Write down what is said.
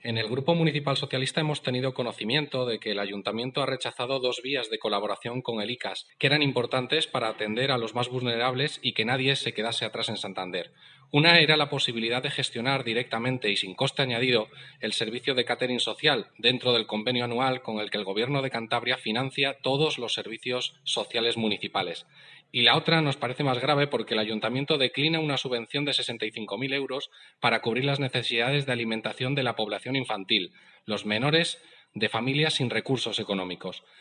En el Grupo Municipal Socialista hemos tenido conocimiento de que el Ayuntamiento ha rechazado dos vías de colaboración con el ICAS, que eran importantes para atender a los más vulnerables y que nadie se quedase atrás en Santander. Una era la posibilidad de gestionar directamente y sin coste añadido el servicio de catering social dentro del convenio anual con el que el Gobierno de Cantabria financia todos los servicios sociales municipales. Y la otra nos parece más grave porque el Ayuntamiento declina una subvención de 65.000 euros para cubrir las necesidades de alimentación de la población infantil, los menores de familias sin recursos económicos.